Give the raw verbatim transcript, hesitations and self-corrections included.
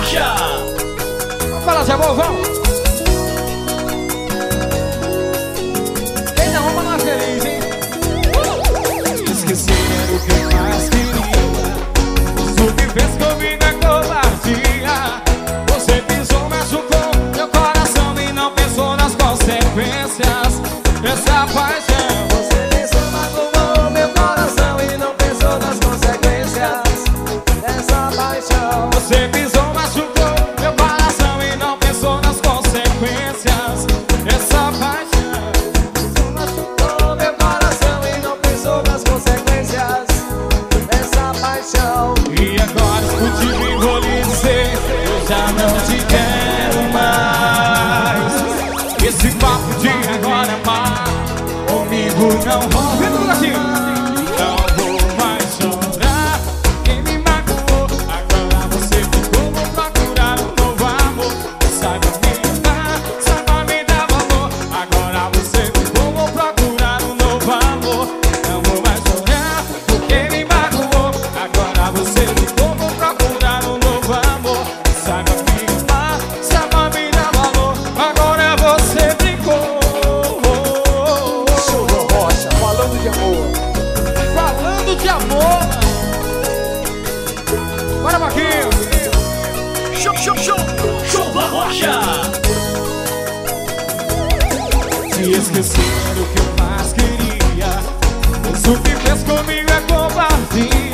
Rocha. Fala, Zé Bovão. Quem não ama não é feliz, hein? Esquecer era o que eu mais queria. O que fez comigo é covardia. Você pisou, machucou meu coração e não pensou nas consequências dessa paixão. Você pensou, magoou meu coração e não pensou nas consequências dessa paixão. Você pisou, machucou meu coração e não pensou nas consequências dessa paixão. Você machucou meu coração e não pensou nas consequências dessa paixão. E agora escute e vou lhe dizer, eu já não te quero mais. Esse papo de agora é mar, comigo não rola. Vem do Brasil. Não vou mais chorar, quem me magoou. Agora você ficou, vou procurar um novo amor. Saiba me dar, saiba me dar valor. Agora você ficou, vou procurar um novo amor. Não vou mais chorar, quem me magoou. Agora você ficou, vou procurar um novo amor. Saiba me dar, saiba me dar valor. Agora você brincou. Silvio Rocha, falando de amor. Falando de amor. Bora, Marquinhos. Show, show, show. Show da Rocha. Se esquecer o que eu mais queria, isso que fez comigo é covardia.